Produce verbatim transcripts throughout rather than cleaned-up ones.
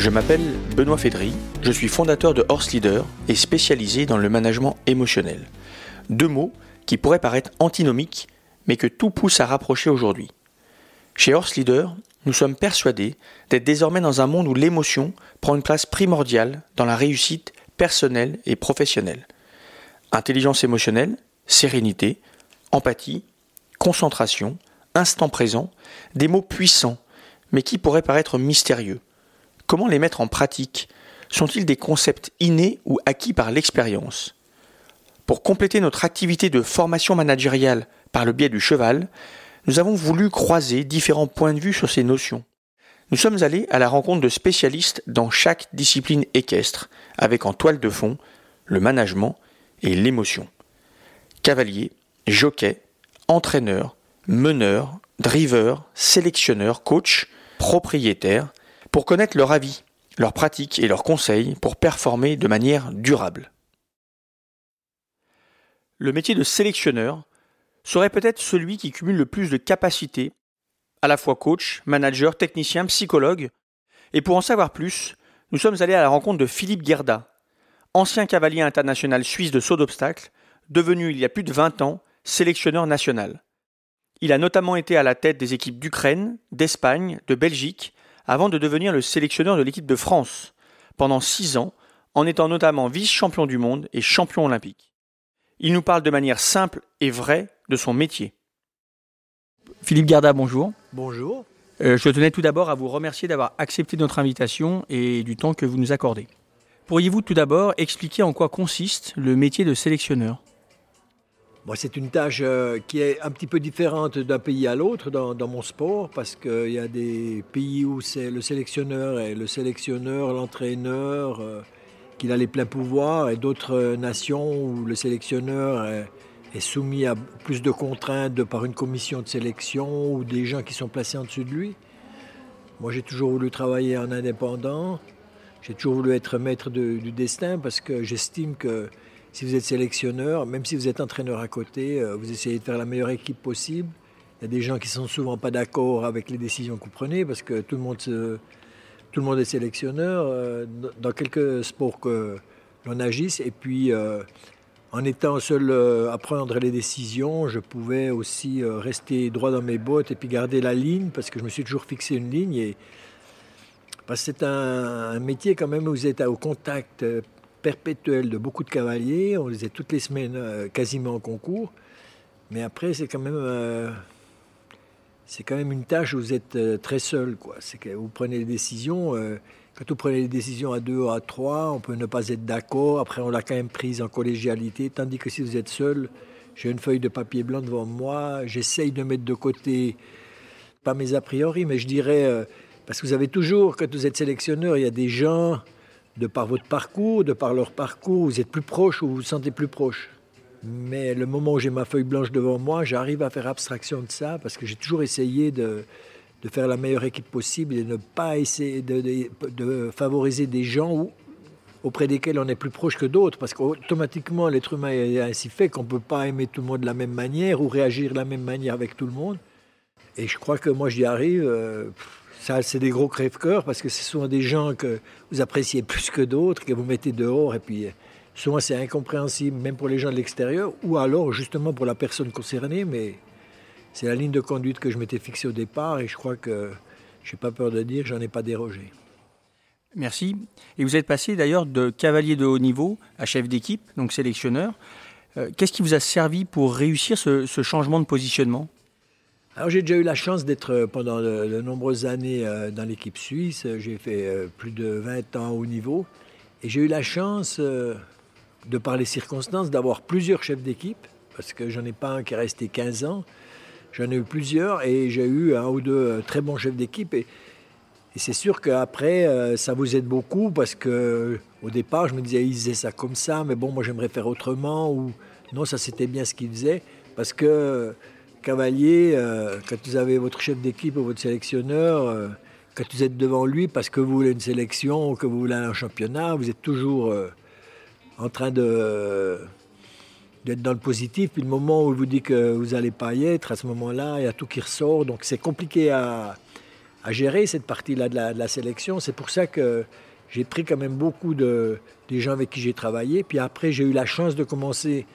Je m'appelle Benoît Fédry, je suis fondateur de Horse Leader et spécialisé dans le management émotionnel. Deux mots qui pourraient paraître antinomiques, mais que tout pousse à rapprocher aujourd'hui. Chez Horse Leader, nous sommes persuadés d'être désormais dans un monde où l'émotion prend une place primordiale dans la réussite personnelle et professionnelle. Intelligence émotionnelle, sérénité, empathie, concentration, instant présent, des mots puissants, mais qui pourraient paraître mystérieux. Comment les mettre en pratique ? Sont-ils des concepts innés ou acquis par l'expérience ? Pour compléter notre activité de formation managériale par le biais du cheval, nous avons voulu croiser différents points de vue sur ces notions. Nous sommes allés à la rencontre de spécialistes dans chaque discipline équestre, avec en toile de fond le management et l'émotion. Cavalier, jockey, entraîneur, meneur, driver, sélectionneur, coach, propriétaire, pour connaître leur avis, leurs pratiques et leurs conseils pour performer de manière durable. Le métier de sélectionneur serait peut-être celui qui cumule le plus de capacités, à la fois coach, manager, technicien, psychologue. Et pour en savoir plus, nous sommes allés à la rencontre de Philippe Guerda, ancien cavalier international suisse de saut d'obstacle, devenu il y a plus de vingt ans sélectionneur national. Il a notamment été à la tête des équipes d'Ukraine, d'Espagne, de Belgique, avant de devenir le sélectionneur de l'équipe de France, pendant six ans, en étant notamment vice-champion du monde et champion olympique. Il nous parle de manière simple et vraie de son métier. Philippe Guerda, bonjour. Bonjour. Euh, je tenais tout d'abord à vous remercier d'avoir accepté notre invitation et du temps que vous nous accordez. Pourriez-vous tout d'abord expliquer en quoi consiste le métier de sélectionneur ? Bon, c'est une tâche euh, qui est un petit peu différente d'un pays à l'autre dans, dans mon sport, parce qu'il y a des pays où c'est le sélectionneur et le sélectionneur, l'entraîneur, euh, qu'il a les pleins pouvoirs, et d'autres euh, nations où le sélectionneur est, est soumis à plus de contraintes de par une commission de sélection ou des gens qui sont placés en dessous de lui. Moi, j'ai toujours voulu travailler en indépendant, j'ai toujours voulu être maître de, du destin, parce que j'estime que si vous êtes sélectionneur, même si vous êtes entraîneur à côté, vous essayez de faire la meilleure équipe possible. Il y a des gens qui ne sont souvent pas d'accord avec les décisions que vous prenez parce que tout le monde, se, tout le monde est sélectionneur dans quelques sports que l'on agisse. Et puis, euh, en étant seul à prendre les décisions, je pouvais aussi rester droit dans mes bottes et puis garder la ligne parce que je me suis toujours fixé une ligne. Et, parce que c'est un, un métier quand même où vous êtes au contact perpétuel de beaucoup de cavaliers, on les a toutes les semaines euh, quasiment en concours, mais après c'est quand même euh, c'est quand même une tâche où vous êtes euh, très seul, quoi. C'est que vous prenez les décisions, euh, quand vous prenez les décisions à deux ou à trois, on peut ne pas être d'accord, après on l'a quand même prise en collégialité, tandis que si vous êtes seul, j'ai une feuille de papier blanc devant moi, j'essaye de mettre de côté, pas mes a priori, mais je dirais, euh, parce que vous avez toujours, quand vous êtes sélectionneur, il y a des gens, de par votre parcours, de par leur parcours, vous êtes plus proche ou vous vous sentez plus proche. Mais le moment où j'ai ma feuille blanche devant moi, j'arrive à faire abstraction de ça parce que j'ai toujours essayé de, de faire la meilleure équipe possible et de ne pas essayer de, de, de favoriser des gens où, auprès desquels on est plus proche que d'autres parce qu'automatiquement, l'être humain est ainsi fait qu'on ne peut pas aimer tout le monde de la même manière ou réagir de la même manière avec tout le monde. Et je crois que moi, j'y arrive... Euh, Ça, c'est des gros crève-cœurs parce que ce sont des gens que vous appréciez plus que d'autres, que vous mettez dehors. Et puis, souvent, c'est incompréhensible, même pour les gens de l'extérieur, ou alors, justement, pour la personne concernée. Mais c'est la ligne de conduite que je m'étais fixée au départ et je crois que, je n'ai pas peur de dire, j'en ai pas dérogé. Merci. Et vous êtes passé d'ailleurs de cavalier de haut niveau à chef d'équipe, donc sélectionneur. Euh, qu'est-ce qui vous a servi pour réussir ce, ce changement de positionnement ? Alors j'ai déjà eu la chance d'être pendant de, de nombreuses années euh, dans l'équipe suisse. J'ai fait euh, plus de vingt ans au niveau. Et j'ai eu la chance, euh, de par les circonstances, d'avoir plusieurs chefs d'équipe. Parce que j'en ai pas un qui est resté quinze ans. J'en ai eu plusieurs et j'ai eu un ou deux très bons chefs d'équipe. Et, et c'est sûr qu'après, euh, ça vous aide beaucoup parce qu'au départ, je me disais, ils faisaient ça comme ça. Mais bon, moi j'aimerais faire autrement. Ou non, ça c'était bien ce qu'ils faisaient. Parce que... Cavalier, euh, quand vous avez votre chef d'équipe ou votre sélectionneur, euh, quand vous êtes devant lui parce que vous voulez une sélection ou que vous voulez un championnat, vous êtes toujours euh, en train de, euh, d'être dans le positif. Puis le moment où il vous dit que vous n'allez pas y être, à ce moment-là, il y a tout qui ressort. Donc c'est compliqué à, à gérer cette partie-là de la, de la sélection. C'est pour ça que j'ai pris quand même beaucoup de, des gens avec qui j'ai travaillé. Puis après, j'ai eu la chance de commencer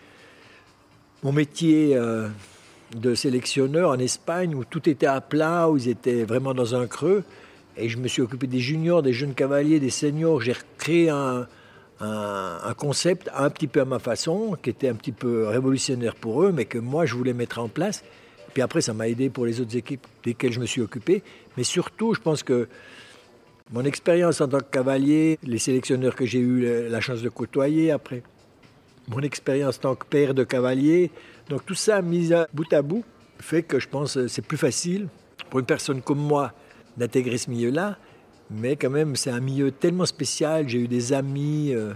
mon métier euh, de sélectionneur en Espagne, où tout était à plat, où ils étaient vraiment dans un creux. Et je me suis occupé des juniors, des jeunes cavaliers, des seniors. J'ai créé un, un, un concept un petit peu à ma façon, qui était un petit peu révolutionnaire pour eux, mais que moi, je voulais mettre en place. Puis après, ça m'a aidé pour les autres équipes desquelles je me suis occupé. Mais surtout, je pense que mon expérience en tant que cavalier, les sélectionneurs que j'ai eu la chance de côtoyer après, mon expérience en tant que père de cavalier, donc tout ça mis à bout à bout, fait que je pense que c'est plus facile pour une personne comme moi d'intégrer ce milieu-là. Mais quand même, c'est un milieu tellement spécial. J'ai eu des amis euh,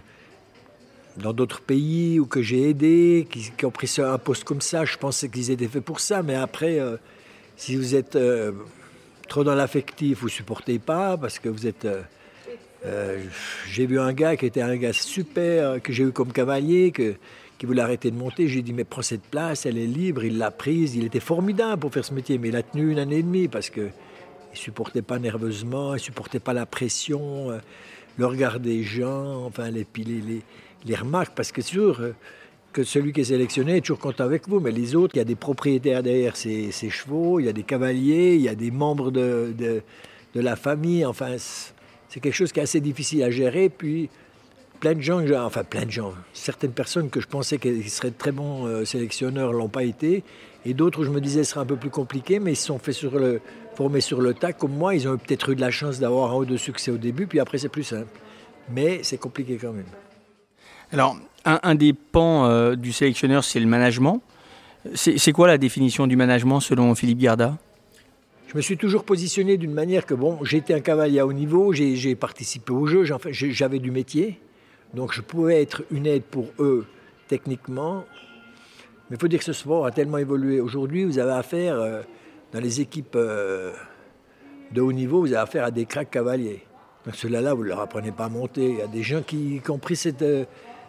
dans d'autres pays ou que j'ai aidés, qui, qui ont pris un poste comme ça. Je pensais qu'ils étaient faits pour ça. Mais après, euh, si vous êtes euh, trop dans l'affectif, vous ne supportez pas parce que vous êtes... Euh, euh, j'ai vu un gars qui était un gars super, que j'ai eu comme cavalier, que, qui voulait arrêter de monter. J'ai dit, mais prends cette place, elle est libre. Il l'a prise. Il était formidable pour faire ce métier. Mais il a tenu une année et demie parce que il ne supportait pas nerveusement, il ne supportait pas la pression, euh, le regard des gens, enfin, les, les, les, les remarques, parce que c'est sûr euh, que celui qui est sélectionné est toujours content avec vous, mais les autres, il y a des propriétaires derrière ces, ces chevaux, il y a des cavaliers, il y a des membres de, de, de la famille, enfin, c'est quelque chose qui est assez difficile à gérer, puis plein de gens, enfin plein de gens, certaines personnes que je pensais qu'ils seraient de très bons euh, sélectionneurs ne l'ont pas été, et d'autres où je me disais ce serait un peu plus compliqué, mais ils se sont fait sur le, formés sur le tas. Comme moi, ils ont peut-être eu de la chance d'avoir un ou deux succès au début, puis après c'est plus simple. Mais c'est compliqué quand même. Alors, un, un des pans euh, du sélectionneur, c'est le management. C'est, c'est quoi la définition du management selon Philippe Garda ? Je me suis toujours positionné d'une manière que, bon, j'étais un cavalier à haut niveau, j'ai, j'ai participé au jeu, j'ai, enfin, j'ai, j'avais du métier, donc je pouvais être une aide pour eux techniquement. Mais il faut dire que ce sport a tellement évolué. Aujourd'hui, vous avez affaire, euh, dans les équipes euh, de haut niveau, vous avez affaire à des cracks cavaliers. Donc ceux-là, vous ne leur apprenez pas à monter. Il y a des gens qui, qui ont pris cette, euh,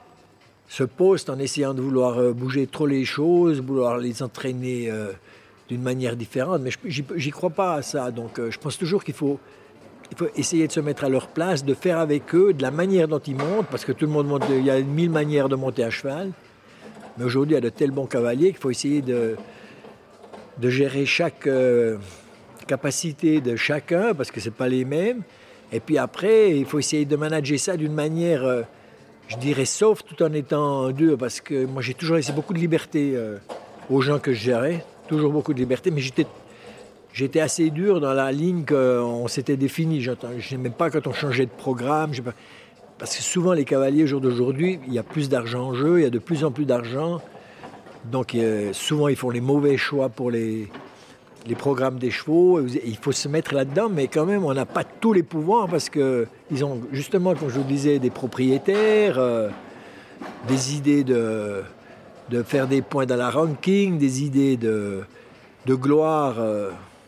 ce poste en essayant de vouloir euh, bouger trop les choses, vouloir les entraîner euh, d'une manière différente. Mais je n'y crois pas à ça. Donc euh, je pense toujours qu'il faut, il faut essayer de se mettre à leur place, de faire avec eux, de la manière dont ils montent, parce que tout le monde monte, il y a mille manières de monter à cheval. Mais aujourd'hui, il y a de tels bons cavaliers qu'il faut essayer de, de gérer chaque euh, capacité de chacun, parce que ce n'est pas les mêmes. Et puis après, il faut essayer de manager ça d'une manière, euh, je dirais, sauf tout en étant dur, parce que moi, j'ai toujours laissé beaucoup de liberté euh, aux gens que je gérais, toujours beaucoup de liberté, mais j'étais, j'étais assez dur dans la ligne qu'on s'était définie. Je n'aimais pas quand on changeait de programme. Je sais pas. Parce que souvent, les cavaliers, au jour d'aujourd'hui, il y a plus d'argent en jeu, il y a de plus en plus d'argent. Donc, euh, souvent, ils font les mauvais choix pour les, les programmes des chevaux. Il faut se mettre là-dedans, mais quand même, on n'a pas tous les pouvoirs parce qu'ils ont, justement, comme je vous disais, des propriétaires, euh, des idées de, de faire des points dans la ranking, des idées de, de gloire euh,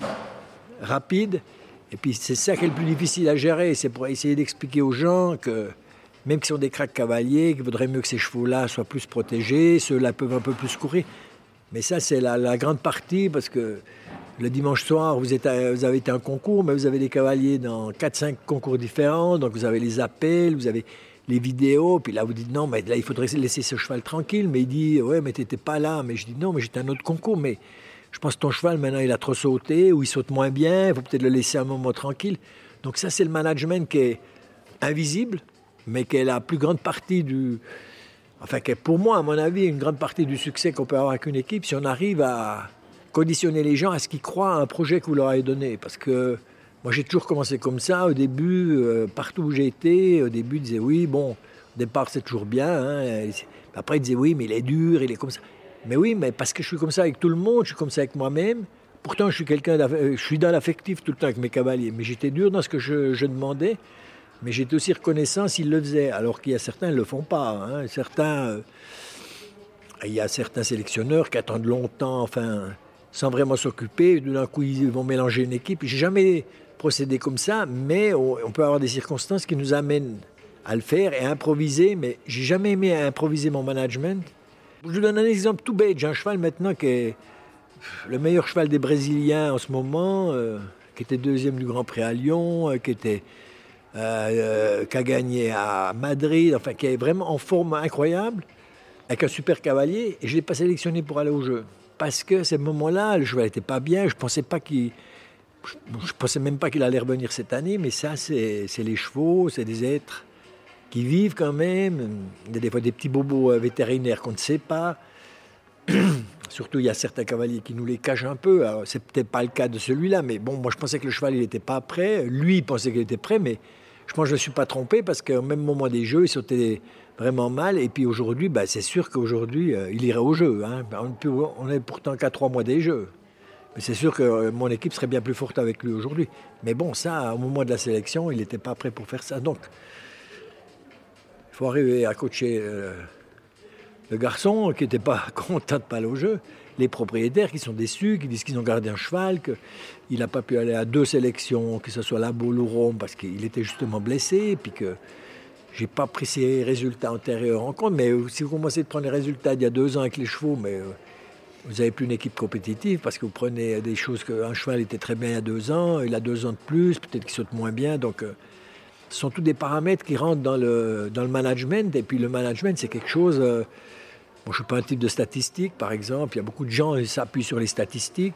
rapide. Et puis c'est ça qui est le plus difficile à gérer, c'est pour essayer d'expliquer aux gens que même qu'ils sont des cracks cavaliers, qu'il vaudrait mieux que ces chevaux-là soient plus protégés, ceux-là peuvent un peu plus courir. Mais ça, c'est la, la grande partie, parce que le dimanche soir, vous, êtes à, vous avez été à un concours, mais vous avez des cavaliers dans quatre cinq concours différents, donc vous avez les appels, vous avez les vidéos, puis là vous dites non, mais là il faudrait laisser ce cheval tranquille, mais il dit ouais, mais t'étais pas là, mais je dis non, mais j'étais à un autre concours, mais je pense que ton cheval, maintenant, il a trop sauté ou il saute moins bien. Il faut peut-être le laisser un moment tranquille. Donc ça, c'est le management qui est invisible, mais qui est la plus grande partie du... Enfin, qui est pour moi, à mon avis, une grande partie du succès qu'on peut avoir avec une équipe, si on arrive à conditionner les gens à ce qu'ils croient à un projet que vous leur avez donné. Parce que moi, j'ai toujours commencé comme ça. Au début, euh, partout où j'ai été, au début, ils disaient oui, bon, au départ, c'est toujours bien. Hein. Après, ils disaient oui, mais il est dur, il est comme ça. Mais oui, mais parce que je suis comme ça avec tout le monde, je suis comme ça avec moi-même. Pourtant, je suis quelqu'un, je suis dans l'affectif tout le temps avec mes cavaliers. Mais j'étais dur dans ce que je, je demandais. Mais j'étais aussi reconnaissant s'ils le faisaient. Alors qu'il y a certains qui ne le font pas. Hein. Certains, euh, il y a certains sélectionneurs qui attendent longtemps, enfin, sans vraiment s'occuper. D'un coup, ils vont mélanger une équipe. J'ai jamais procédé comme ça, mais on, on peut avoir des circonstances qui nous amènent à le faire et à improviser. Mais j'ai jamais aimé improviser mon management. Je vous donne un exemple tout bête. J'ai un cheval maintenant qui est le meilleur cheval des Brésiliens en ce moment, euh, qui était deuxième du Grand Prix à Lyon, euh, qui, était, euh, euh, qui a gagné à Madrid, enfin qui est vraiment en forme incroyable, avec un super cavalier, et je ne l'ai pas sélectionné pour aller au jeu. Parce que à ce moment-là, le cheval n'était pas bien, je ne pensais pas qu'il... Je ne pensais même pas qu'il allait revenir cette année, mais ça, c'est, c'est les chevaux, c'est des êtres qui vivent quand même. Il y a des fois des petits bobos vétérinaires qu'on ne sait pas. Surtout, il y a certains cavaliers qui nous les cachent un peu. Alors, c'est peut-être pas le cas de celui-là, mais bon, moi, je pensais que le cheval, il n'était pas prêt. Lui, il pensait qu'il était prêt, mais je pense que je ne me suis pas trompé parce qu'au même moment des jeux, il sautait vraiment mal. Et puis aujourd'hui, bah, c'est sûr qu'aujourd'hui, euh, il irait au jeu. Hein. On n'est pourtant qu'à trois mois des jeux. Mais c'est sûr que mon équipe serait bien plus forte avec lui aujourd'hui. Mais bon, ça, au moment de la sélection, il n'était pas prêt pour faire ça. Donc, il faut arriver à coacher euh, le garçon qui n'était pas content de ne pas aller au jeu. Les propriétaires qui sont déçus, qui disent qu'ils ont gardé un cheval, qu'il n'a pas pu aller à deux sélections, que ce soit la Baule ou Rome, parce qu'il était justement blessé, et puis que je n'ai pas pris ses résultats antérieurs en compte. Mais si vous commencez de prendre les résultats d'il y a deux ans avec les chevaux, mais... Euh, vous n'avez plus une équipe compétitive parce que vous prenez des choses qu'un cheval était très bien il y a deux ans, il a deux ans de plus, peut-être qu'il saute moins bien. Donc, euh, ce sont tous des paramètres qui rentrent dans le, dans le management. Et puis, le management, c'est quelque chose... Euh, bon, je ne suis pas un type de statistique, par exemple. Il y a beaucoup de gens qui s'appuient sur les statistiques.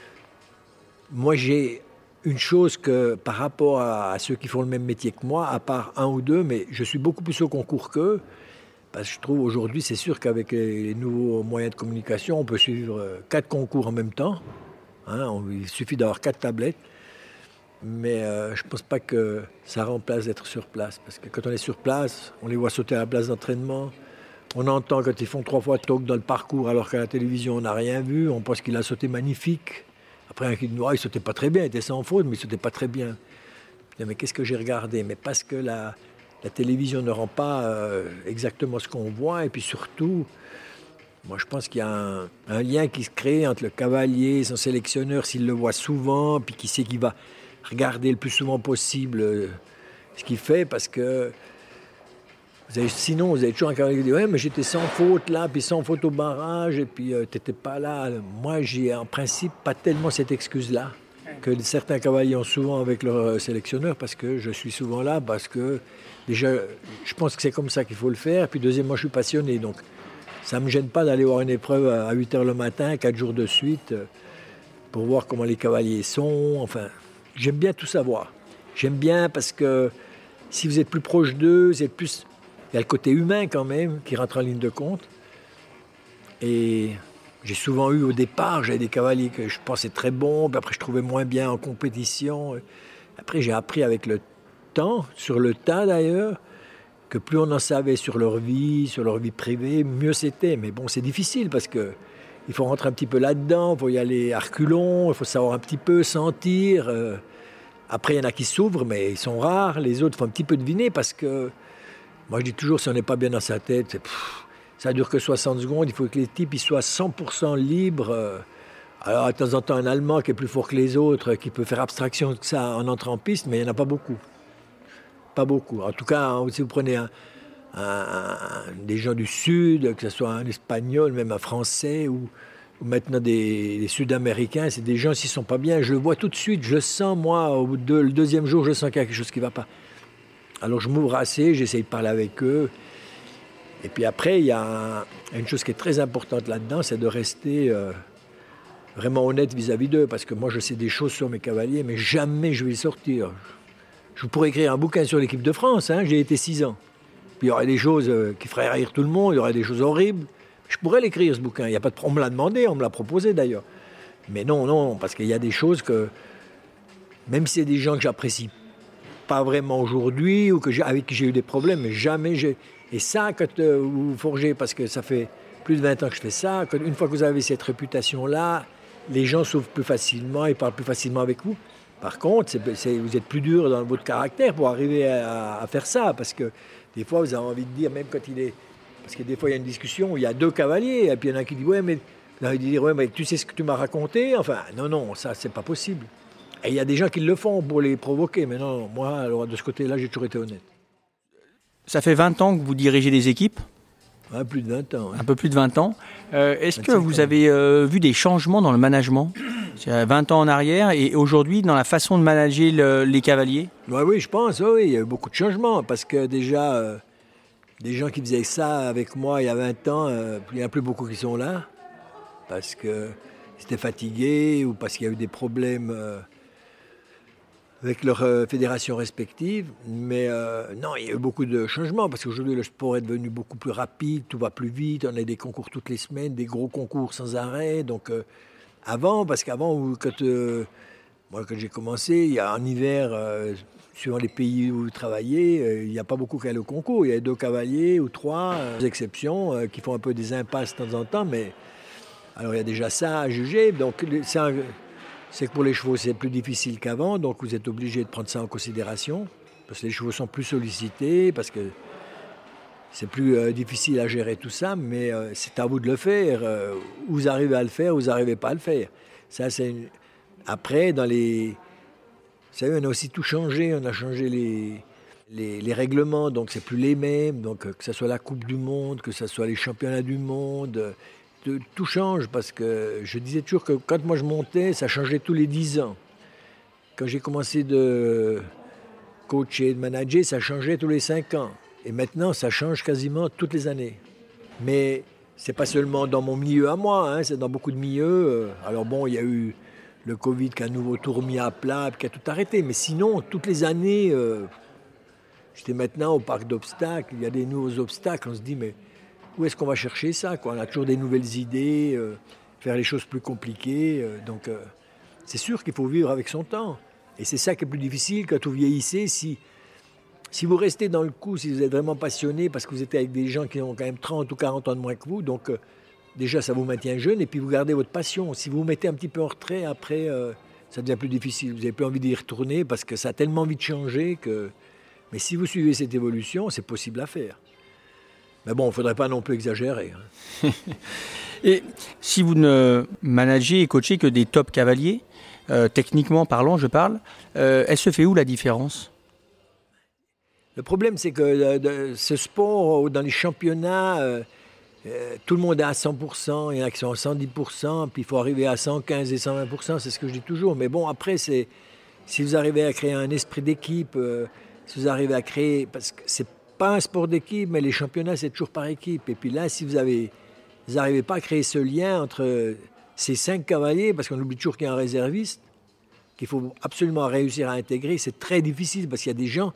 Moi, j'ai une chose que, par rapport à, à ceux qui font le même métier que moi, à part un ou deux, mais je suis beaucoup plus au concours qu'eux. Parce que je trouve aujourd'hui, c'est sûr qu'avec les nouveaux moyens de communication, on peut suivre quatre concours en même temps. Hein, on, il suffit d'avoir quatre tablettes. Mais euh, je ne pense pas que ça remplace d'être sur place. Parce que quand on est sur place, on les voit sauter à la place d'entraînement. On entend quand ils font trois fois talk dans le parcours, alors qu'à la télévision, on n'a rien vu. On pense qu'il a sauté magnifique. Après, un qui dit, il ne sautait pas très bien, il était sans faute, mais il ne sautait pas très bien. Je dis, mais qu'est-ce que j'ai regardé ? Mais parce que la... La télévision ne rend pas euh, exactement ce qu'on voit. Et puis surtout, moi je pense qu'il y a un, un lien qui se crée entre le cavalier et son sélectionneur, s'il le voit souvent, puis qui sait qu'il va regarder le plus souvent possible euh, ce qu'il fait, parce que vous avez, sinon vous avez toujours un cavalier qui dit « Ouais, mais j'étais sans faute là, puis sans faute au barrage, et puis euh, t'étais pas là. » Moi, j'ai en principe pas tellement cette excuse-là que certains cavaliers ont souvent avec leur sélectionneur, parce que je suis souvent là, parce que déjà, je pense que c'est comme ça qu'il faut le faire. Puis deuxièmement, je suis passionné, donc ça ne me gêne pas d'aller voir une épreuve à huit heures le matin, quatre jours de suite, pour voir comment les cavaliers sont. Enfin, j'aime bien tout savoir. J'aime bien parce que si vous êtes plus proche d'eux, vous êtes plus... il y a le côté humain quand même qui rentre en ligne de compte. Et j'ai souvent eu au départ, j'avais des cavaliers que je pensais très bons, puis après je trouvais moins bien en compétition. Après, j'ai appris avec le temps, sur le tas d'ailleurs, que plus on en savait sur leur vie, sur leur vie privée, mieux c'était. Mais bon, c'est difficile parce que il faut rentrer un petit peu là-dedans, il faut y aller à reculons, il faut savoir un petit peu sentir. Euh, après, il y en a qui s'ouvrent, mais ils sont rares. Les autres, il faut un petit peu deviner parce que, moi je dis toujours, si on n'est pas bien dans sa tête, c'est, pff, ça ne dure que soixante secondes, il faut que les types ils soient cent pour cent libres. Euh, alors, de temps en temps, un Allemand qui est plus fort que les autres, qui peut faire abstraction de ça en entrant en piste, mais il n'y en a pas beaucoup. Pas beaucoup. En tout cas, si vous prenez un, un, un, des gens du Sud, que ce soit un Espagnol, même un Français, ou, ou maintenant des, des Sud-Américains, c'est des gens, s'ils ne sont pas bien, je le vois tout de suite, je le sens, moi, au bout de, le deuxième jour, je sens qu'il y a quelque chose qui ne va pas. Alors je m'ouvre assez, j'essaye de parler avec eux. Et puis après, il y a un, une chose qui est très importante là-dedans, c'est de rester euh, vraiment honnête vis-à-vis d'eux, parce que moi, je sais des choses sur mes cavaliers, mais jamais je vais les sortir. Je pourrais écrire un bouquin sur l'équipe de France, hein, j'ai été six ans. Puis il y aurait des choses euh, qui feraient rire tout le monde, il y aurait des choses horribles. Je pourrais l'écrire, ce bouquin. Il y a pas de... On me l'a demandé, on me l'a proposé d'ailleurs. Mais non, non, parce qu'il y a des choses que, même si c'est des gens que j'apprécie pas vraiment aujourd'hui, ou que j'ai... avec qui j'ai eu des problèmes, mais jamais j'ai... Et ça, quand euh, vous forgez, parce que ça fait plus de vingt ans que je fais ça, quand, une fois que vous avez cette réputation-là, les gens s'ouvrent plus facilement, ils parlent plus facilement avec vous. Par contre, c'est, c'est, vous êtes plus dur dans votre caractère pour arriver à, à faire ça, parce que des fois, vous avez envie de dire, même quand il est... Parce que des fois, il y a une discussion où il y a deux cavaliers, et puis il y en a qui dit, ouais, mais... Il dit, ouais, mais tu sais ce que tu m'as raconté? Enfin, non, non, ça, c'est pas possible. Et il y a des gens qui le font pour les provoquer, mais non, moi, alors, de ce côté-là, j'ai toujours été honnête. Ça fait vingt ans que vous dirigez des équipes? Ouais, plus de vingt ans. Ouais. Un peu plus de vingt ans. Euh, est-ce que vous avez euh, vu des changements dans le management C'est à vingt ans en arrière. Et aujourd'hui, dans la façon de manager le, les cavaliers? Ouais, oui, je pense, oui, oui, il y a eu beaucoup de changements. Parce que déjà, euh, des gens qui faisaient ça avec moi il y a vingt ans, euh, il n'y en a plus beaucoup qui sont là. Parce qu'ils étaient fatigués ou parce qu'il y a eu des problèmes euh, avec leurs euh, fédérations respectives. Mais euh, non, il y a eu beaucoup de changements parce qu'aujourd'hui, le sport est devenu beaucoup plus rapide, tout va plus vite. On a des concours toutes les semaines, des gros concours sans arrêt. Donc, euh, avant, parce qu'avant, quand, euh, moi, quand j'ai commencé, il y a en hiver, euh, suivant les pays où vous travaillez, euh, il n'y a pas beaucoup qui allaient au concours. Il y a deux cavaliers ou trois, euh, des exceptions, euh, qui font un peu des impasses de temps en temps. Mais alors, il y a déjà ça à juger. Donc, c'est un, c'est que pour les chevaux, c'est plus difficile qu'avant, donc vous êtes obligé de prendre ça en considération, parce que les chevaux sont plus sollicités, parce que c'est plus euh, difficile à gérer tout ça, mais euh, c'est à vous de le faire. Euh, vous arrivez à le faire, vous n'arrivez pas à le faire. Ça, c'est une... Après, dans les... Vous savez, on a aussi tout changé, on a changé les, les, les règlements, donc c'est plus les mêmes, donc euh, que ce soit la Coupe du Monde, que ce soit les championnats du monde... Euh, tout change parce que je disais toujours que quand moi je montais, ça changeait tous les dix ans. Quand j'ai commencé de coacher, de manager, ça changeait tous les cinq ans. Et maintenant, ça change quasiment toutes les années. Mais c'est pas seulement dans mon milieu à moi, hein, c'est dans beaucoup de milieux. Alors bon, il y a eu le Covid qui a à nouveau tout remis à plat, qui a tout arrêté. Mais sinon, toutes les années, euh, j'étais maintenant au parc d'obstacles, il y a des nouveaux obstacles, on se dit mais où est-ce qu'on va chercher ça, quoi? On a toujours des nouvelles idées, euh, faire les choses plus compliquées. Euh, donc, euh, c'est sûr qu'il faut vivre avec son temps. Et c'est ça qui est plus difficile quand vous vieillissez. Si, si vous restez dans le coup, si vous êtes vraiment passionné, parce que vous êtes avec des gens qui ont quand même trente ou quarante ans de moins que vous, donc euh, déjà, ça vous maintient jeune. Et puis, vous gardez votre passion. Si vous vous mettez un petit peu en retrait, après, euh, ça devient plus difficile. Vous n'avez plus envie d'y retourner parce que ça a tellement envie de changer que... Mais si vous suivez cette évolution, c'est possible à faire. Mais bon, il ne faudrait pas non plus exagérer. Hein. Et si vous ne managez et coachez que des top cavaliers, euh, techniquement parlant, je parle, euh, elle se fait où la différence? Le problème, c'est que euh, de, ce sport, dans les championnats, euh, euh, tout le monde est à cent pour cent, il y en a qui sont à cent dix pour cent, puis il faut arriver à cent quinze et cent vingt pour cent, c'est ce que je dis toujours. Mais bon, après, c'est, si vous arrivez à créer un esprit d'équipe, euh, si vous arrivez à créer... Parce que c'est pas un sport d'équipe, mais les championnats, c'est toujours par équipe. Et puis là, si vous avez, vous n'arrivez pas à créer ce lien entre ces cinq cavaliers, parce qu'on oublie toujours qu'il y a un réserviste, qu'il faut absolument réussir à intégrer, c'est très difficile, parce qu'il y a des gens...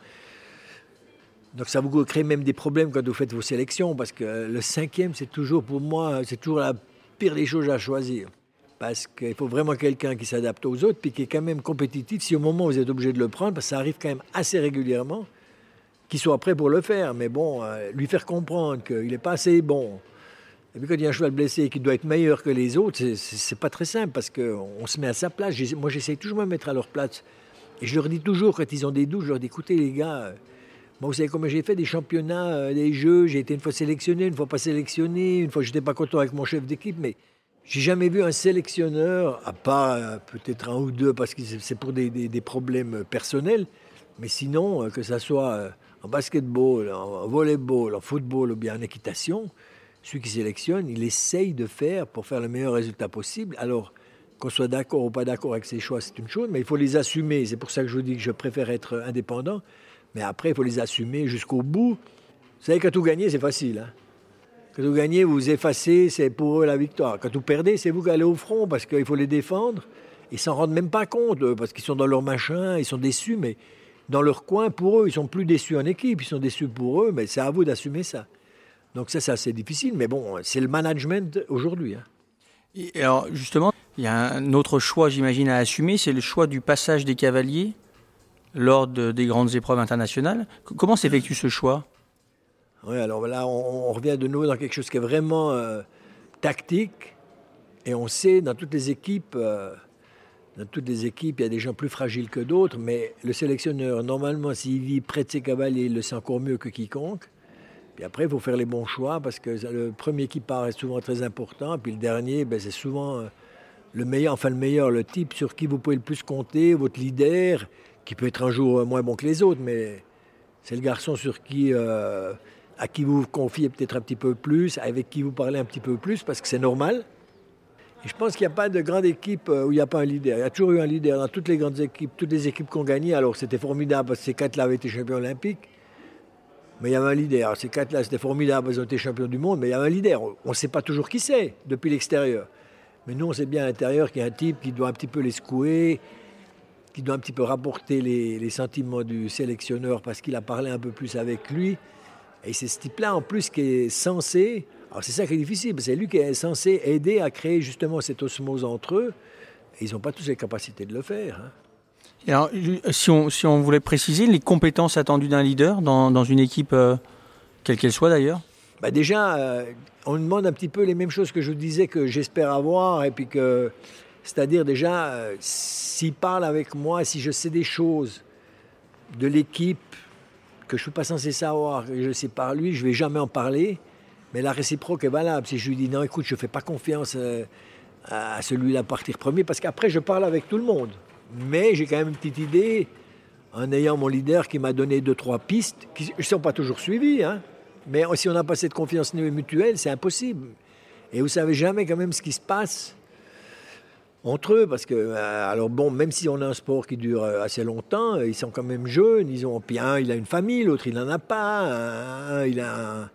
Donc ça vous crée même des problèmes quand vous faites vos sélections, parce que le cinquième, c'est toujours, pour moi, c'est toujours la pire des choses à choisir. Parce qu'il faut vraiment quelqu'un qui s'adapte aux autres, puis qui est quand même compétitif, si au moment où vous êtes obligé de le prendre, parce que ça arrive quand même assez régulièrement, qu'il soit prêt pour le faire, mais bon, euh, lui faire comprendre qu'il n'est pas assez bon. Et puis quand il y a un cheval blessé et qu'il doit être meilleur que les autres, c'est, c'est, c'est pas très simple parce qu'on se met à sa place. J'ai, moi, j'essaie toujours de me mettre à leur place. Et je leur dis toujours, quand ils ont des doutes, je leur dis, écoutez les gars, euh, moi vous savez comment j'ai fait des championnats, euh, des jeux, j'ai été une fois sélectionné, une fois pas sélectionné, une fois j'étais pas content avec mon chef d'équipe, mais j'ai jamais vu un sélectionneur, à part euh, peut-être un ou deux parce que c'est pour des, des, des problèmes personnels, mais sinon, euh, que ça soit... Euh, en basketball, en volleyball, en football ou bien en équitation, celui qui sélectionne, il essaye de faire pour faire le meilleur résultat possible. Alors, qu'on soit d'accord ou pas d'accord avec ses choix, c'est une chose, mais il faut les assumer. C'est pour ça que je vous dis que je préfère être indépendant. Mais après, il faut les assumer jusqu'au bout. Vous savez, quand vous gagnez, c'est facile. Hein? Quand vous gagnez, vous vous effacez, c'est pour eux la victoire. Quand vous perdez, c'est vous qui allez au front parce qu'il faut les défendre. Ils ne s'en rendent même pas compte, eux, parce qu'ils sont dans leur machin, ils sont déçus, mais... Dans leur coin, pour eux, ils sont plus déçus en équipe, ils sont déçus pour eux, mais c'est à vous d'assumer ça. Donc ça, c'est assez difficile, mais bon, c'est le management aujourd'hui. Hein. Et alors, justement, il y a un autre choix, j'imagine, à assumer, c'est le choix du passage des cavaliers lors de, des grandes épreuves internationales. Comment s'effectue ce choix? Oui, alors là, on, on revient de nouveau dans quelque chose qui est vraiment euh, tactique, et on sait, dans toutes les équipes... Euh, Dans toutes les équipes, il y a des gens plus fragiles que d'autres, mais le sélectionneur, normalement, s'il vit près de ses cavaliers, il le sait encore mieux que quiconque. Puis après, il faut faire les bons choix, parce que le premier qui part est souvent très important, puis le dernier, ben, c'est souvent le meilleur, enfin le meilleur, le type sur qui vous pouvez le plus compter, votre leader, qui peut être un jour moins bon que les autres, mais c'est le garçon sur qui, euh, à qui vous vous confiez peut-être un petit peu plus, avec qui vous parlez un petit peu plus, parce que c'est normal. Et je pense qu'il n'y a pas de grande équipe où il n'y a pas un leader. Il y a toujours eu un leader dans toutes les grandes équipes, toutes les équipes qui ont gagné. Alors c'était formidable parce que ces quatre-là avaient été champions olympiques. Mais il y avait un leader. Alors, ces quatre-là, c'était formidable, ils ont été champions du monde, mais il y avait un leader. On ne sait pas toujours qui c'est depuis l'extérieur. Mais nous, on sait bien à l'intérieur qu'il y a un type qui doit un petit peu les secouer, qui doit un petit peu rapporter les, les sentiments du sélectionneur parce qu'il a parlé un peu plus avec lui. Et c'est ce type-là, en plus, qui est censé... Alors, c'est ça qui est difficile, c'est lui qui est censé aider à créer justement cette osmose entre eux. Et ils n'ont pas tous les capacités de le faire. Hein. Et alors, si on, si on voulait préciser les compétences attendues d'un leader dans, dans une équipe, euh, quelle qu'elle soit d'ailleurs? Bah déjà, euh, on me demande un petit peu les mêmes choses que je vous disais que j'espère avoir. Et puis que, c'est-à-dire déjà, euh, s'il parle avec moi, si je sais des choses de l'équipe que je ne suis pas censé savoir, que je sais par lui, je ne vais jamais en parler. Mais la réciproque est valable. Si je lui dis non, écoute, je ne fais pas confiance euh, à celui-là partir premier, parce qu'après, je parle avec tout le monde. Mais j'ai quand même une petite idée, en ayant mon leader qui m'a donné deux, trois pistes, qui ne sont pas toujours suivies. Hein. Mais si on n'a pas cette confiance mutuelle, c'est impossible. Et vous ne savez jamais quand même ce qui se passe entre eux. Parce que, euh, alors bon, même si on a un sport qui dure assez longtemps, ils sont quand même jeunes. Ils ont, puis un, il a une famille, l'autre, il n'en a pas. Un, un, il a un,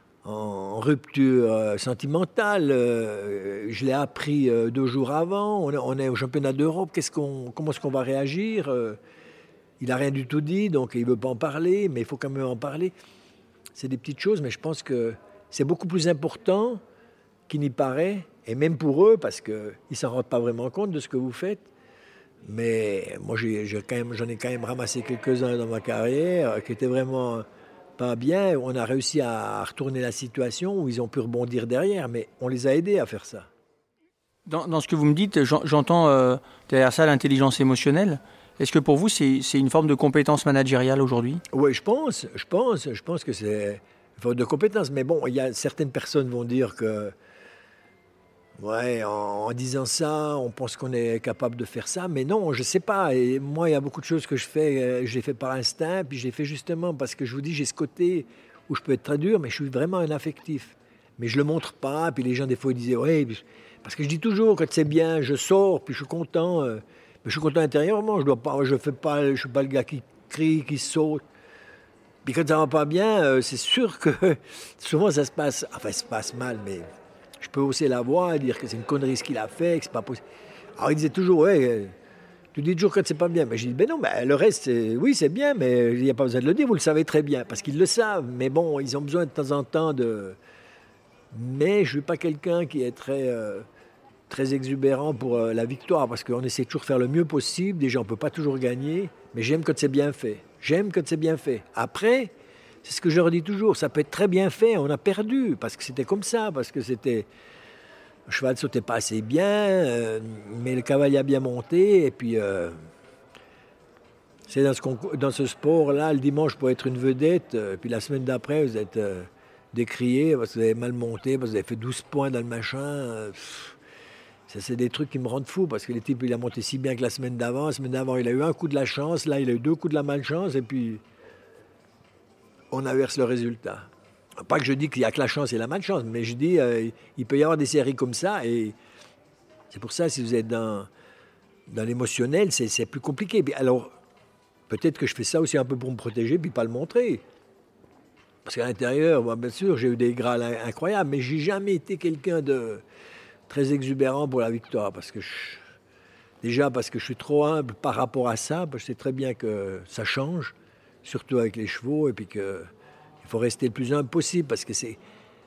en rupture sentimentale. Euh, je l'ai appris euh, deux jours avant. On est, on est au championnat d'Europe. Qu'est-ce qu'on, comment est-ce qu'on va réagir? euh, Il n'a rien du tout dit, donc il ne veut pas en parler, mais il faut quand même en parler. C'est des petites choses, mais je pense que c'est beaucoup plus important qu'il n'y paraît, et même pour eux, parce qu'ils ne s'en rendent pas vraiment compte de ce que vous faites. Mais moi, j'ai, j'ai quand même, j'en ai quand même ramassé quelques-uns dans ma carrière qui étaient vraiment pas bien. On a réussi à retourner la situation où ils ont pu rebondir derrière, mais on les a aidés à faire ça. Dans, dans ce que vous me dites, j'entends euh, derrière ça l'intelligence émotionnelle. Est-ce que pour vous, c'est, c'est une forme de compétence managériale aujourd'hui? Oui, je pense. Je pense. Je pense que c'est une forme de compétence. Mais bon, il y a certaines personnes vont dire que, ouais, en, en disant ça, on pense qu'on est capable de faire ça. Mais non, je ne sais pas. Et moi, il y a beaucoup de choses que je fais, je les fais par instinct. Puis je les fais justement parce que je vous dis, j'ai ce côté où je peux être très dur, mais je suis vraiment un affectif. Mais je ne le montre pas. Puis les gens, des fois, ils disaient, ouais, parce que je dis toujours, quand c'est bien, je sors, puis je suis content. Euh, Mais je suis content intérieurement, je ne fais pas, je suis pas le gars qui crie, qui saute. Puis quand ça va pas bien, euh, c'est sûr que souvent ça se passe, enfin ça se passe mal, mais je peux hausser la voix, dire que c'est une connerie ce qu'il a fait, que c'est pas possible. Alors il disait toujours, ouais, euh, tu dis toujours quand c'est pas bien. Mais je dis, ben non, ben, le reste, c'est, oui c'est bien, mais il n'y a pas besoin de le dire, vous le savez très bien, parce qu'ils le savent. Mais bon, ils ont besoin de temps en temps de... Mais je suis pas quelqu'un qui est très... Euh, très exubérant pour euh, la victoire, parce qu'on essaie toujours de faire le mieux possible. Déjà, on ne peut pas toujours gagner, mais j'aime quand c'est bien fait. J'aime quand c'est bien fait. Après, c'est ce que je leur dis toujours, ça peut être très bien fait, on a perdu, parce que c'était comme ça, parce que c'était... Le cheval ne sautait pas assez bien, euh, mais le cavalier a bien monté, et puis... Euh, c'est dans ce, concours, dans ce sport-là, le dimanche, pour être une vedette, euh, puis la semaine d'après, vous êtes euh, décrié, parce que vous avez mal monté, parce que vous avez fait douze points dans le machin... Euh, Ça, c'est des trucs qui me rendent fou, parce que le type, il a monté si bien que la semaine d'avant. La semaine d'avant, il a eu un coup de la chance. Là, il a eu deux coups de la malchance. Et puis, on inverse le résultat. Pas que je dis qu'il n'y a que la chance et la malchance, mais je dis euh, il peut y avoir des séries comme ça. Et c'est pour ça, si vous êtes dans, dans l'émotionnel, c'est, c'est plus compliqué. Alors, peut-être que je fais ça aussi un peu pour me protéger, puis pas le montrer. Parce qu'à l'intérieur, moi, bien sûr, j'ai eu des grâles incroyables, mais j'ai jamais été quelqu'un de... très exubérant pour la victoire, parce que je, déjà parce que je suis trop humble par rapport à ça, parce que je sais très bien que ça change, surtout avec les chevaux, et puis qu'il faut rester le plus humble possible, parce que c'est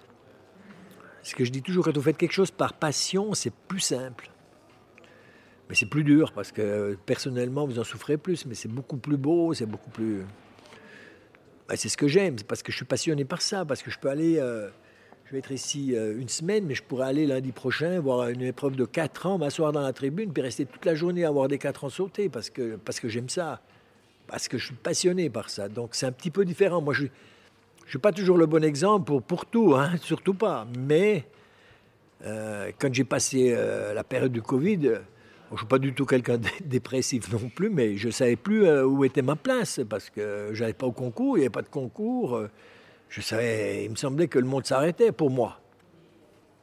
ce que je dis toujours, quand vous faites quelque chose par passion, c'est plus simple. Mais c'est plus dur, parce que personnellement, vous en souffrez plus, mais c'est beaucoup plus beau, c'est beaucoup plus... Ben, c'est ce que j'aime, c'est parce que je suis passionné par ça, parce que je peux aller... Euh... Je vais être ici euh, une semaine, mais je pourrais aller lundi prochain voir une épreuve de quatre ans, m'asseoir dans la tribune, puis rester toute la journée à voir des quatre ans sauter, parce que, parce que j'aime ça, parce que je suis passionné par ça. Donc c'est un petit peu différent. Moi, je ne suis pas toujours le bon exemple pour, pour tout, hein, surtout pas. Mais euh, quand j'ai passé euh, la période du Covid, euh, je ne suis pas du tout quelqu'un de dépressif non plus, mais je ne savais plus euh, où était ma place, parce que je n'allais pas au concours, il n'y avait pas de concours. Euh, Je savais, il me semblait que le monde s'arrêtait pour moi.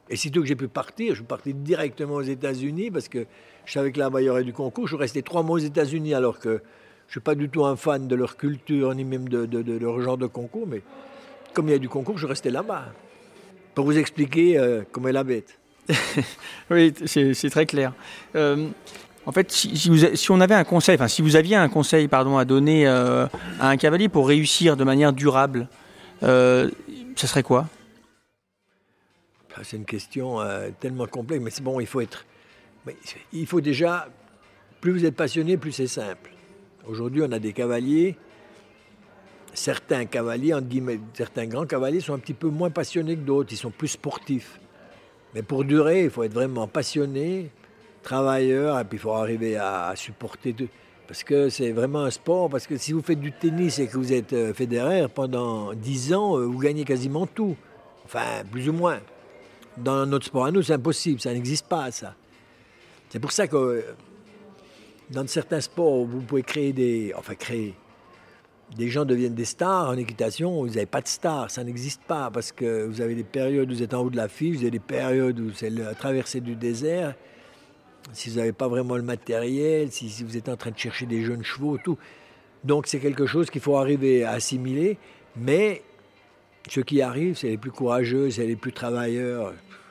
Et sitôt que j'ai pu partir, je suis parti directement aux États-Unis parce que je savais que là-bas il y aurait du concours. Je suis resté trois mois aux États-Unis alors que je ne suis pas du tout un fan de leur culture ni même de, de, de leur genre de concours. Mais comme il y a du concours, je restais là-bas. Pour vous expliquer euh, comment est la bête. Oui, c'est, c'est très clair. Euh, en fait, si, si, vous, si on avait un conseil, enfin si vous aviez un conseil pardon, à donner euh, à un cavalier pour réussir de manière durable, euh, ça serait quoi ? C'est une question euh, tellement complexe, mais c'est bon, il faut être... Mais il faut déjà... Plus vous êtes passionné, plus c'est simple. Aujourd'hui, on a des cavaliers. Certains cavaliers, entre guillemets, certains grands cavaliers sont un petit peu moins passionnés que d'autres. Ils sont plus sportifs. Mais pour durer, il faut être vraiment passionné, travailleur, et puis il faut arriver à, à supporter... Tout. Parce que c'est vraiment un sport. Parce que si vous faites du tennis et que vous êtes euh, Federer, pendant dix ans, euh, vous gagnez quasiment tout. Enfin, plus ou moins. Dans notre sport à nous, c'est impossible, ça n'existe pas, ça. C'est pour ça que euh, dans certains sports, vous pouvez créer des... Enfin, créer... Des gens deviennent des stars en équitation, vous n'avez pas de stars, ça n'existe pas, parce que vous avez des périodes où vous êtes en haut de la file, vous avez des périodes où c'est la traversée du désert, si vous n'avez pas vraiment le matériel, si, si vous êtes en train de chercher des jeunes chevaux, tout. Donc c'est quelque chose qu'il faut arriver à assimiler, mais... Ceux qui arrivent, c'est les plus courageux, c'est les plus travailleurs.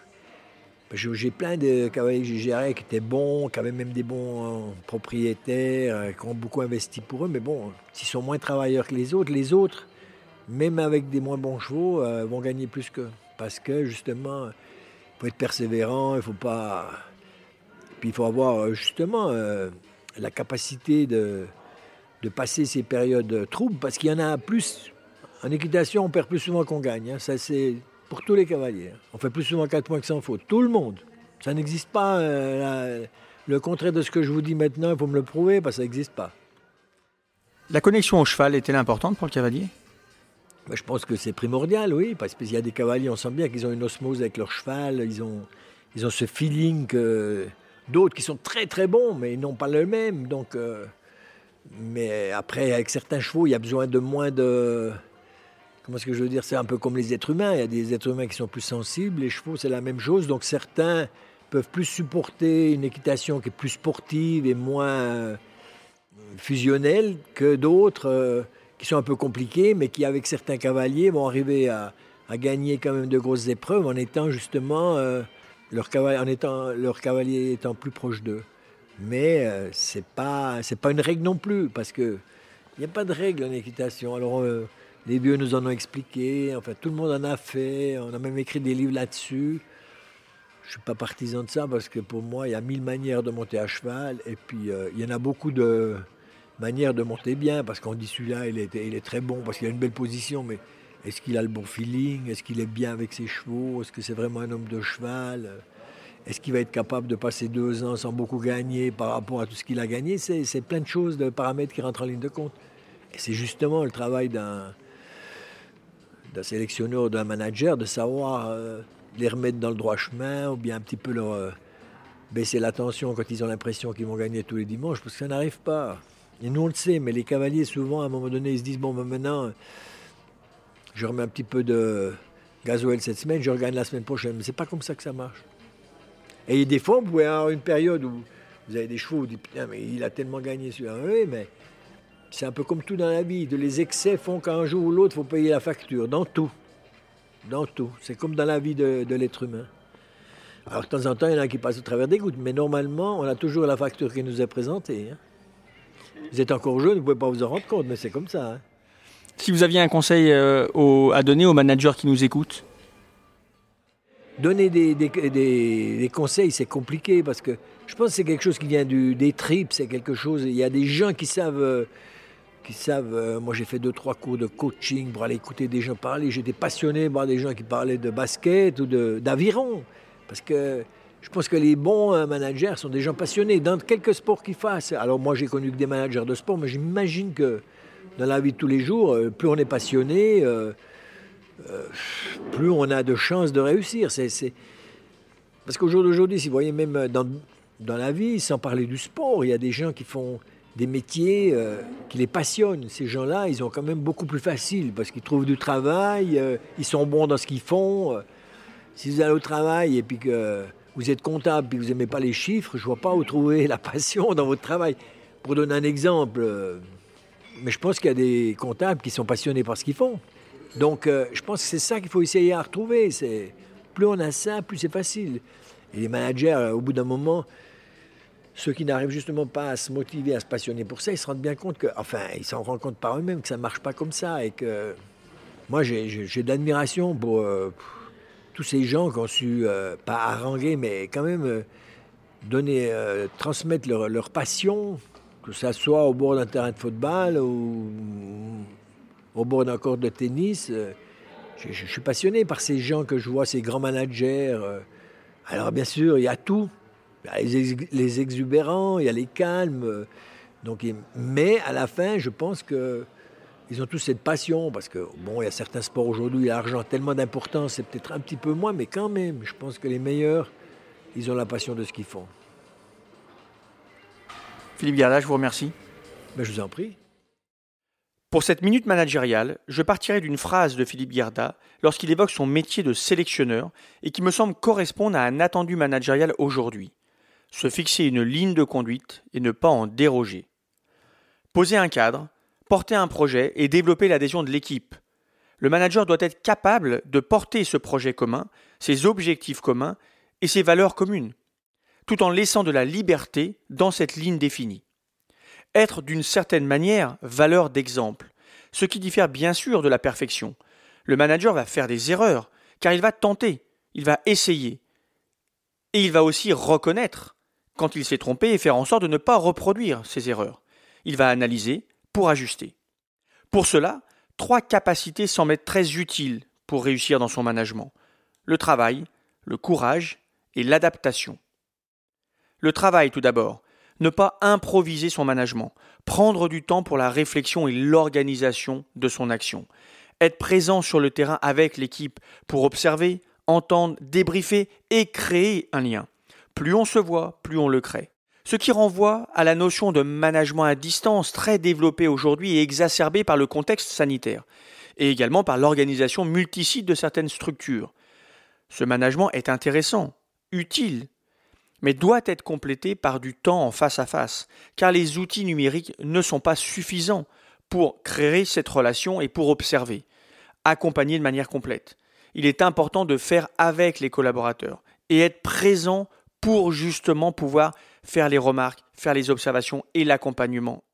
J'ai plein de cavaliers que j'ai gérés qui étaient bons, qui avaient même des bons propriétaires, qui ont beaucoup investi pour eux, mais bon, s'ils sont moins travailleurs que les autres, les autres, même avec des moins bons chevaux, euh, vont gagner plus qu'eux. Parce que justement, il faut être persévérant, il faut pas... Puis il faut avoir justement euh, la capacité de, de passer ces périodes troubles, parce qu'il y en a plus... En équitation, on perd plus souvent qu'on gagne. Hein. Ça, c'est pour tous les cavaliers. On fait plus souvent quatre points que sans faute. Tout le monde. Ça n'existe pas. Euh, la, le contraire de ce que je vous dis maintenant, il faut me le prouver, parce que ça n'existe pas. La connexion au cheval est-elle importante pour le cavalier ? Ben, je pense que c'est primordial, oui. Parce qu'il y a des cavaliers, on sent bien qu'ils ont une osmose avec leur cheval. Ils ont, ils ont ce feeling que d'autres qui sont très très bons, mais ils n'ont pas le même. Donc, euh, mais après, avec certains chevaux, il y a besoin de moins de... Comment est-ce que je veux dire ? C'est un peu comme les êtres humains. Il y a des êtres humains qui sont plus sensibles. Les chevaux, c'est la même chose. Donc certains peuvent plus supporter une équitation qui est plus sportive et moins euh, fusionnelle que d'autres euh, qui sont un peu compliquées, mais qui, avec certains cavaliers, vont arriver à, à gagner quand même de grosses épreuves en étant justement euh, leur cavalier, en étant leur cavalier étant plus proche d'eux. Mais euh, c'est pas c'est pas une règle non plus, parce que il n'y a pas de règle en équitation. Alors euh, les vieux nous en ont expliqué, enfin tout le monde en a fait, on a même écrit des livres là-dessus. Je ne suis pas partisan de ça parce que pour moi, il y a mille manières de monter à cheval et puis euh, il y en a beaucoup de manières de monter bien parce qu'on dit celui-là, il est, il est très bon parce qu'il a une belle position, mais est-ce qu'il a le bon feeling ? Est-ce qu'il est bien avec ses chevaux ? Est-ce que c'est vraiment un homme de cheval ? Est-ce qu'il va être capable de passer deux ans sans beaucoup gagner par rapport à tout ce qu'il a gagné ? C'est, c'est plein de choses, de paramètres qui rentrent en ligne de compte. Et c'est justement le travail d'un... d'un sélectionneur, d'un manager, de savoir euh, les remettre dans le droit chemin ou bien un petit peu leur euh, baisser la tension quand ils ont l'impression qu'ils vont gagner tous les dimanches, parce que ça n'arrive pas. Et nous, on le sait, mais les cavaliers, souvent, à un moment donné, ils se disent, bon, ben maintenant, je remets un petit peu de gasoil cette semaine, je regagne la semaine prochaine. Mais c'est pas comme ça que ça marche. Et des fois, vous pouvez avoir une période où vous avez des chevaux, vous dites, putain, mais il a tellement gagné celui-là. Oui, mais... c'est un peu comme tout dans la vie. Les excès font qu'un jour ou l'autre, il faut payer la facture. Dans tout. Dans tout. C'est comme dans la vie de, de l'être humain. Alors, de temps en temps, il y en a qui passent au travers des gouttes. Mais normalement, on a toujours la facture qui nous est présentée. Hein. Vous êtes encore jeune, vous ne pouvez pas vous en rendre compte, mais c'est comme ça. Hein. Si vous aviez un conseil euh, au, à donner aux managers qui nous écoutent ? Donner des, des, des, des conseils, c'est compliqué parce que je pense que c'est quelque chose qui vient du, des tripes. C'est quelque chose... Il y a des gens qui savent... Euh, qui savent, euh, moi j'ai fait deux, trois cours de coaching pour aller écouter des gens parler. J'étais passionné par des gens qui parlaient de basket ou de, d'aviron. Parce que je pense que les bons euh, managers sont des gens passionnés dans quelques sports qu'ils fassent. Alors moi j'ai connu que des managers de sport, mais j'imagine que dans la vie de tous les jours, euh, plus on est passionné, euh, euh, plus on a de chances de réussir. C'est, c'est... Parce qu'au jour d'aujourd'hui, si vous voyez même dans, dans la vie, sans parler du sport, il y a des gens qui font... des métiers euh, qui les passionnent. Ces gens-là, ils ont quand même beaucoup plus facile parce qu'ils trouvent du travail, euh, ils sont bons dans ce qu'ils font. Euh, Si vous allez au travail et puis que vous êtes comptable et que vous n'aimez pas les chiffres, je ne vois pas où trouver la passion dans votre travail. Pour donner un exemple, euh, mais je pense qu'il y a des comptables qui sont passionnés par ce qu'ils font. Donc euh, je pense que c'est ça qu'il faut essayer à retrouver. C'est, plus on a ça, plus c'est facile. Et les managers, euh, au bout d'un moment, ceux qui n'arrivent justement pas à se motiver, à se passionner pour ça, ils se rendent bien compte que, enfin, ils s'en rendent compte par eux-mêmes que ça ne marche pas comme ça. Et que moi, j'ai, j'ai, j'ai de l'admiration pour euh, tous ces gens qui ont su, euh, pas haranguer, mais quand même euh, donner, euh, transmettre leur, leur passion, que ça soit au bord d'un terrain de football ou au bord d'un court de tennis. Euh, je, je suis passionné par ces gens que je vois, ces grands managers. Euh. Alors bien sûr, il y a tout. Il y a les, ex- les exubérants, il y a les calmes. Euh. Donc, mais à la fin, je pense que ils ont tous cette passion, parce que, bon, il y a certains sports aujourd'hui, où l'argent a tellement d'importance, c'est peut-être un petit peu moins, mais quand même, je pense que les meilleurs, ils ont la passion de ce qu'ils font. Philippe Garda, je vous remercie. Ben, je vous en prie. Pour cette minute managériale, je partirai d'une phrase de Philippe Garda lorsqu'il évoque son métier de sélectionneur et qui me semble correspondre à un attendu managérial aujourd'hui. Se fixer une ligne de conduite et ne pas en déroger. Poser un cadre, porter un projet et développer l'adhésion de l'équipe. Le manager doit être capable de porter ce projet commun, ses objectifs communs et ses valeurs communes, tout en laissant de la liberté dans cette ligne définie. Être d'une certaine manière valeur d'exemple, ce qui diffère bien sûr de la perfection. Le manager va faire des erreurs, car il va tenter, il va essayer. Et il va aussi reconnaître quand il s'est trompé et faire en sorte de ne pas reproduire ces erreurs. Il va analyser pour ajuster. Pour cela, trois capacités semblent être très utiles pour réussir dans son management. Le travail, le courage et l'adaptation. Le travail tout d'abord. Ne pas improviser son management. Prendre du temps pour la réflexion et l'organisation de son action. Être présent sur le terrain avec l'équipe pour observer, entendre, débriefer et créer un lien. Plus on se voit, plus on le crée. Ce qui renvoie à la notion de management à distance très développée aujourd'hui et exacerbée par le contexte sanitaire, et également par l'organisation multisite de certaines structures. Ce management est intéressant, utile, mais doit être complété par du temps en face à face, car les outils numériques ne sont pas suffisants pour créer cette relation et pour observer, accompagner de manière complète. Il est important de faire avec les collaborateurs et être présent pour justement pouvoir faire les remarques, faire les observations et l'accompagnement.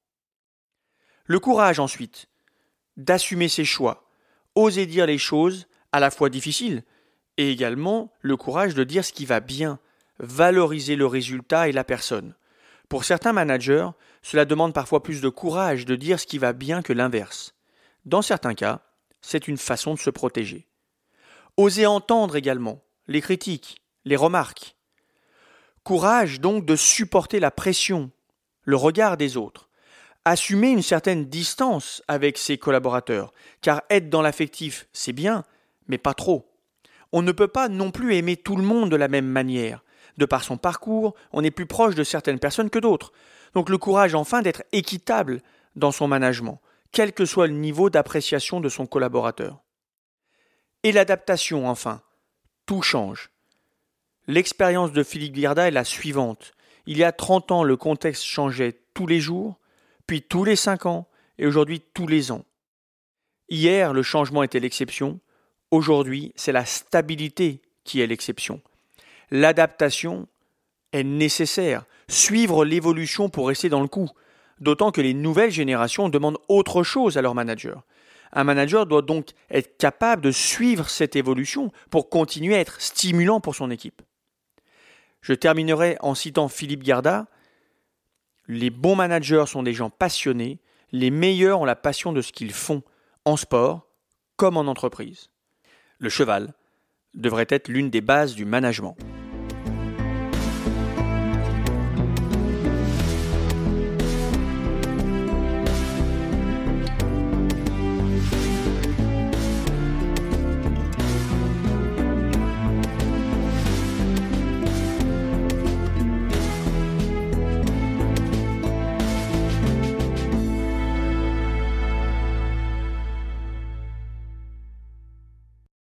Le courage ensuite, d'assumer ses choix, oser dire les choses à la fois difficiles, et également le courage de dire ce qui va bien, valoriser le résultat et la personne. Pour certains managers, cela demande parfois plus de courage de dire ce qui va bien que l'inverse. Dans certains cas, c'est une façon de se protéger. Oser entendre également les critiques, les remarques. Courage donc de supporter la pression, le regard des autres. Assumer une certaine distance avec ses collaborateurs, car être dans l'affectif, c'est bien, mais pas trop. On ne peut pas non plus aimer tout le monde de la même manière. De par son parcours, on est plus proche de certaines personnes que d'autres. Donc le courage enfin d'être équitable dans son management, quel que soit le niveau d'appréciation de son collaborateur. Et l'adaptation enfin. Tout change. L'expérience de Philippe Garda est la suivante. Il y a trente ans, le contexte changeait tous les jours, puis tous les cinq ans, et aujourd'hui tous les ans. Hier, le changement était l'exception. Aujourd'hui, c'est la stabilité qui est l'exception. L'adaptation est nécessaire. Suivre l'évolution pour rester dans le coup. D'autant que les nouvelles générations demandent autre chose à leur manager. Un manager doit donc être capable de suivre cette évolution pour continuer à être stimulant pour son équipe. Je terminerai en citant Philippe Garda. Les bons managers sont des gens passionnés. Les meilleurs ont la passion de ce qu'ils font, en sport comme en entreprise. Le cheval devrait être l'une des bases du management.